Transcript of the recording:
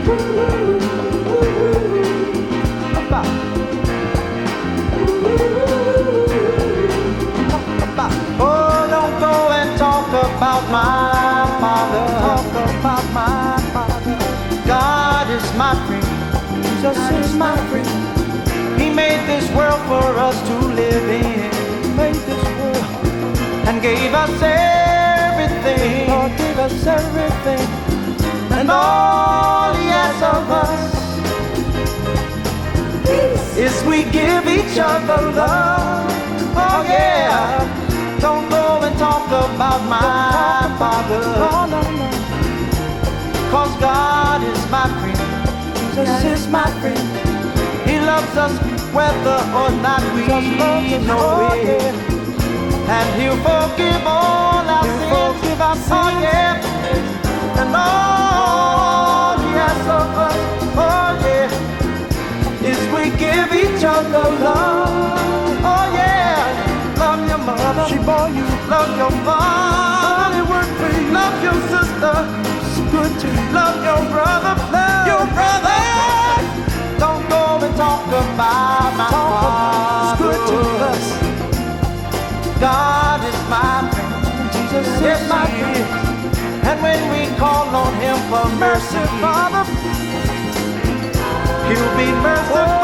Oh, don't go and talk about my father. Talk about my father. God is my friend. Jesus is my friend. He made this world for us to live in. He made this world and gave us everything. Lord gave us everything. And all He asks of us is we give each other love. Oh yeah. Don't go and talk about my father. Oh, no, no. 'Cause God is my friend. Jesus is my friend. He loves us whether or not we know it. And He'll forgive all our sins. Oh yeah. And all He asks of us, oh yeah, is we give each other love. Oh yeah. Love your mother, she bore you. Love your father, it worked for you. Love your sister, it's good to you. Love your brother, love your brother. Don't go and talk about my father. It's good to us. God is my friend. Jesus is my friend. And when we call on Him for mercy, Father, He'll be merciful.